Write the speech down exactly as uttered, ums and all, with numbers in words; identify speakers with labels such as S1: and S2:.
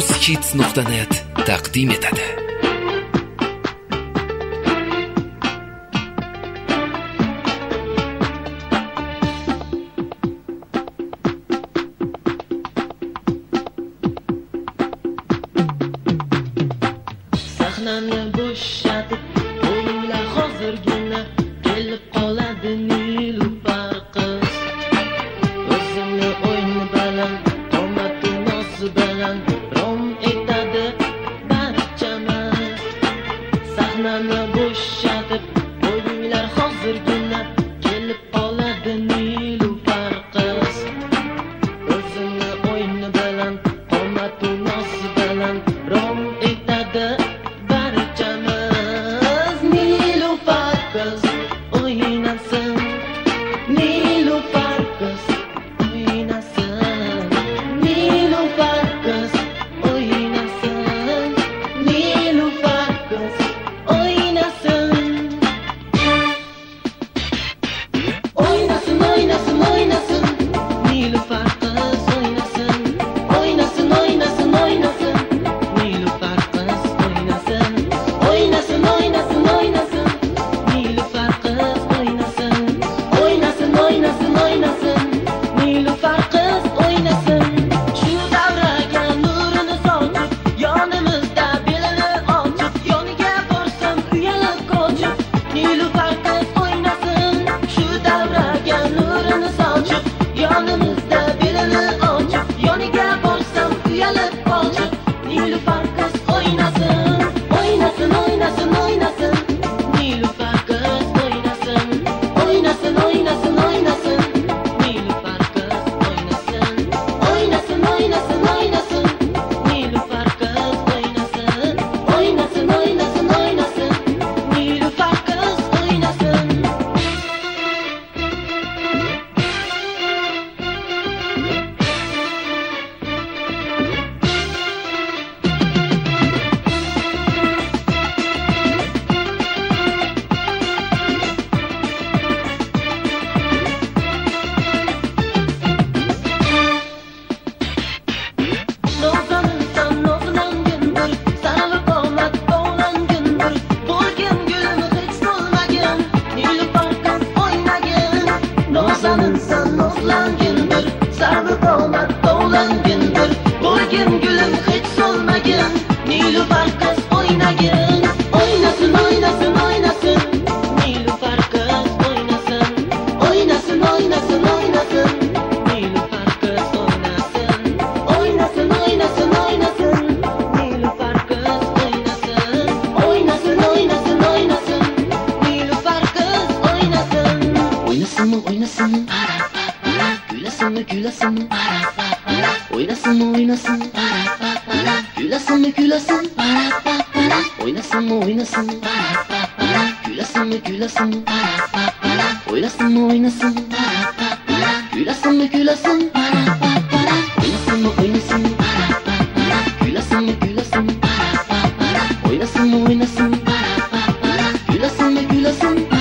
S1: uzkids nuqta net taqdim etadi.
S2: Sahnani bo'shatib, o'yinglar hozirgina kelib qoladi Nilufar qiz. O'zini o'yini bilan, qomati nosi bilan rom etadi barchamiz. Sahnani bo'shatib, o'yinglar hozirgina kelib qoladi Nilufar qiz. O'zini o'yini bilan, qomati nosi bilan rom etadi barchamiz. Nilufar qiz o'ynasin, Nilufar qiz o'ynasin, Nilufar qiz o'ynasin, Nilufar qiz o'ynasin. O'ynasin, o'ynasin, o'ynasin, Nilufar qiz o'ynasin, o'ynasin, o'ynasin, o'ynasin, Nilufar qiz o'ynasin, o'ynasin, o'ynasin, o'ynasin, Nilufar qiz o'ynasin, o'ynasin, o'ynasin, o'ynasin, Nilufar qiz o'ynasin. Shu davraga nurini sochib, yonimizda belini ochib, yoniga borsam uyalib qochib, Nilufar qiz o'ynasin. Shu davraga nurini sochib, yonimizda belini ochib, yoniga borsam uyalib qochib, Nilufar qiz o'ynasin, o'ynasin, o'ynasin, o'ynasin, Nilufar qiz o'ynasin, o'ynasin, o'ynasin, o'ynasin, Nilufar qiz o'ynasin, o'ynasin, o'ynasin, o'ynasin, Nilufar qiz o'ynasin, o'ynasin, o'ynasin, o'ynasin, Nilufar qiz o'ynasin. Nozlanırsan nozlangindir, sarılı qomat bog'langindir, bo'lgin gulimi hech bo'lmagin, Nilufar qiz o'ynagin. Nozlanırsan nozlangindir, sarılı qomat bog'langindir, bo'lgin gulimi hech bo'lmagin, Nilufar qiz o'ynagin. O'ynasin, o'ynasin, o'ynasin, Nilufar qiz o'ynasin, o'ynasin, o'ynasin, o'ynasin, Nilufar qiz o'ynasin, o'ynasin, o'ynasin, o'ynasin, Nilufar qiz o'ynasin, o'ynasin, o'ynasin, o'ynasin, Nilufar qiz o'ynasin. O'ynasinmi, o'ynasin, kuylasinmi, kuylasin, o'ynasinmi, o'ynasin, kuylasinmi, kuylasin, o'ynasinmi, o'ynasin, kuylasinmi, kuylasin, o'ynasinmi, o'ynasin, kuylasinmi, kuylasin, o'ynasinmi, o'ynasin, kuylasinmi, kuylasin, o'ynasinmi, o'ynasin, kuylasinmi, kuylasin.